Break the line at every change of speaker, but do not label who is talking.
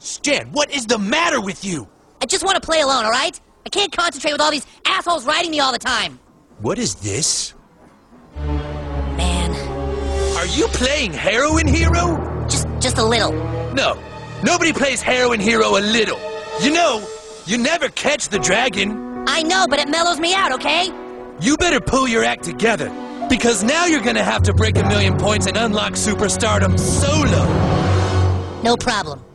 Stan, what is the matter with you?
I just want to play alone, all right? I can't concentrate with all these assholes riding me all the time.
What is this?
Man.
Are you playing Heroin Hero?
Just a little.
No, nobody plays Heroin Hero a little. You know, you never catch the dragon.
I know, but it mellows me out, okay?
You better pull your act together, because now you're gonna have to break 1,000,000 points and unlock superstardom solo.
No problem.